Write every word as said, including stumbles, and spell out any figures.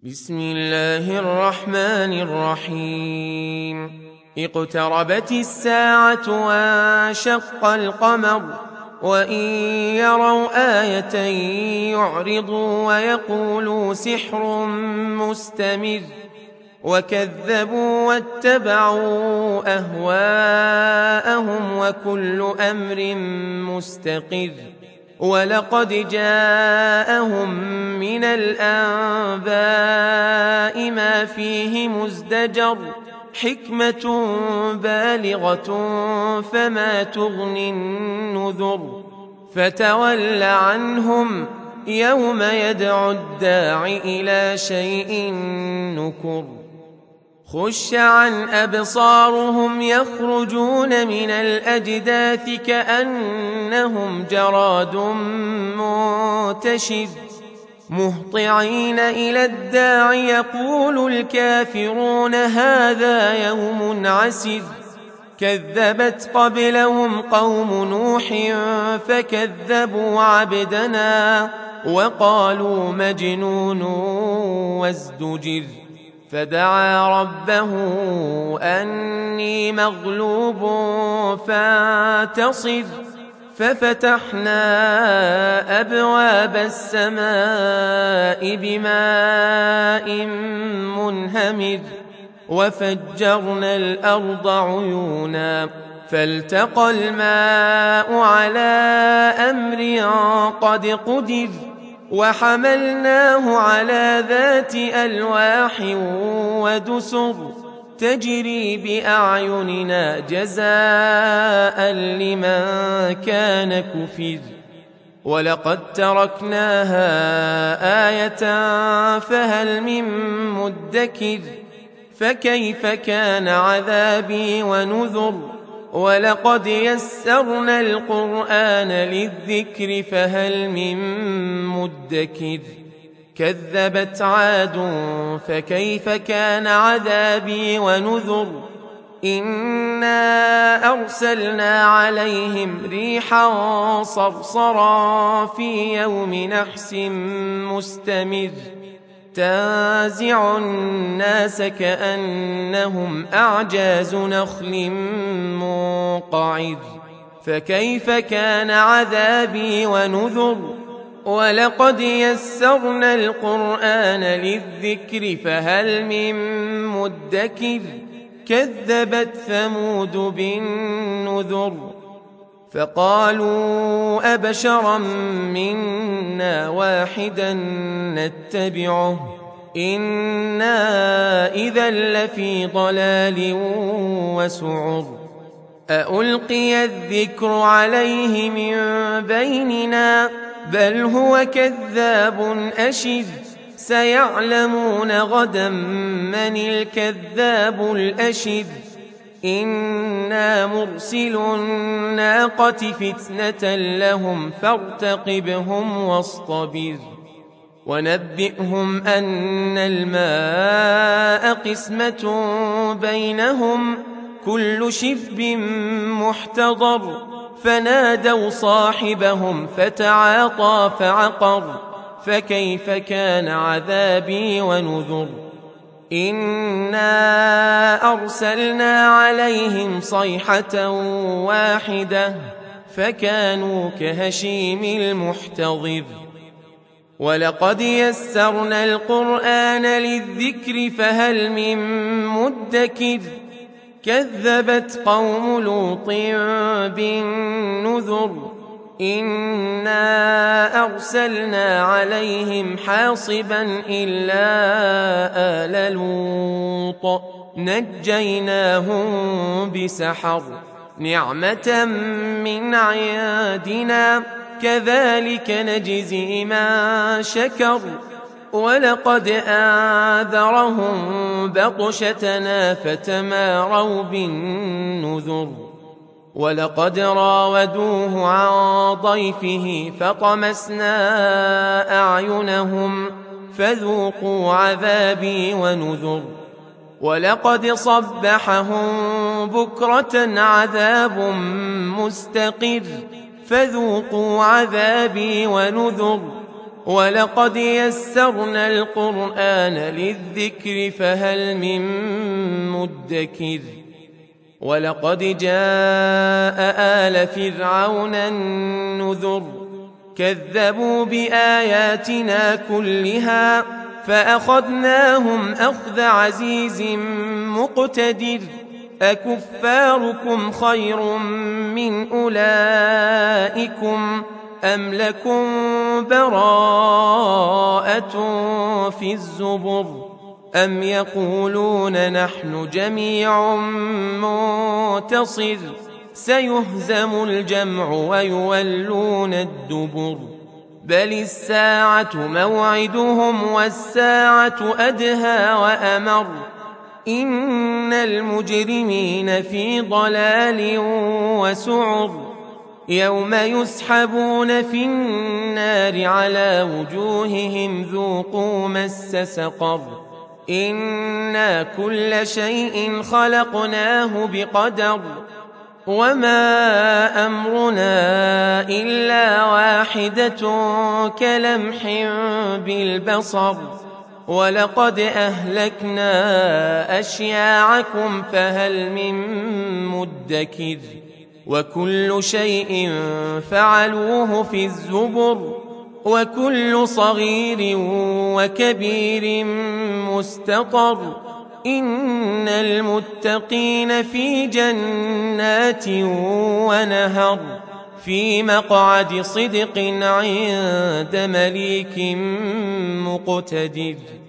بسم الله الرحمن الرحيم اقتربت الساعة وانشق القمر وإن يروا آية يعرضوا ويقولوا سحر مستمر وكذبوا واتبعوا أهواءهم وكل أمر مستقر ولقد جاءهم من الأنباء ما فيه مزدجر حكمة بالغة فما تغني النذر فتول عنهم يوم يدعو الداع إلى شيء نكر خش عن أبصارهم يخرجون من الأجداث كأنهم جراد منتشر مهطعين إلى الداع يقول الكافرون هذا يوم عسر كذبت قبلهم قوم نوح فكذبوا عبدنا وقالوا مجنون وازدجر فدعا ربه أني مغلوب فانتصر ففتحنا أبواب السماء بماء منهمر وفجرنا الأرض عيونا فالتقى الماء على أمر قد قدر وحملناه على ذات ألواح ودسر تجري بأعيننا جزاء لمن كان كفر ولقد تركناها آية فهل من مدكر فكيف كان عذابي ونذر ولقد يسرنا القرآن للذكر فهل من مدكر كذبت عاد فكيف كان عذابي ونذر إنا أرسلنا عليهم ريحا صرصرا في يوم نحس مستمر تنزع الناس كأنهم أعجاز نخل منقعر فكيف كان عذابي ونذر ولقد يسرنا القرآن للذكر فهل من مدكر كذبت ثمود بالنذر فقالوا أبشرا منا واحدا نتبعه إنا إذا لفي ضلال وسعر أألقي الذكر عليه من بيننا بل هو كذاب أشر سيعلمون غدا من الكذاب الأشر إنا مرسل الناقة فتنة لهم فارتقبهم واصطبر ونبئهم أن الماء قسمة بينهم كل شرب محتضر فنادوا صاحبهم فتعاطى فعقر فكيف كان عذابي ونذر إنا أرسلنا عليهم صيحة واحدة فكانوا كهشيم المحتضر ولقد يسرنا القرآن للذكر فهل من مدكر كذبت قوم لوط بالنذر إنا أرسلنا عليهم حاصبا إلا آل لوط نجيناهم بسحر نعمة من عندنا كذلك نجزي من شكر ولقد آذرهم بطشتنا فتماروا بالنذر ولقد راودوه عن ضيفه فطمسنا أعينهم فذوقوا عذابي ونذر ولقد صبحهم بكرة عذاب مستقر فذوقوا عذابي ونذر ولقد يسرنا القرآن للذكر فهل من مدكر ولقد جاء آل فرعون النذر كذبوا بآياتنا كلها فأخذناهم أخذ عزيز مقتدر أكفاركم خير من أولئكم أم لكم براءة في الزبر أم يقولون نحن جميع منتصر سيهزم الجمع ويولون الدبر بل الساعة موعدهم والساعة أدهى وأمر إن المجرمين في ضلال وسعر يوم يسحبون في النار على وجوههم ذوقوا مس سقر إنا كل شيء خلقناه بقدر وما أمرنا إلا واحدة كلمح بالبصر ولقد أهلكنا أشياعكم فهل من مدكر وكل شيء فعلوه في الزبر وكل صغير وكبير مستطر إن المتقين في جنات ونهر في مقعد صدق عند مليك مقتدر.